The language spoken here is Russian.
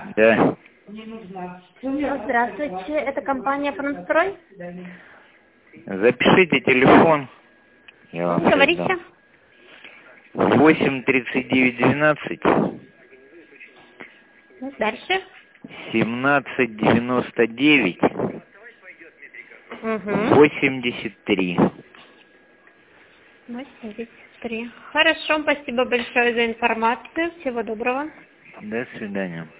Да. Здравствуйте, это компания «Фронтстрой». Запишите телефон. Я вам Говорите. дам. 8 39 12 Дальше. 17 99 83. 83. Хорошо, спасибо большое за информацию. Всего доброго. До свидания.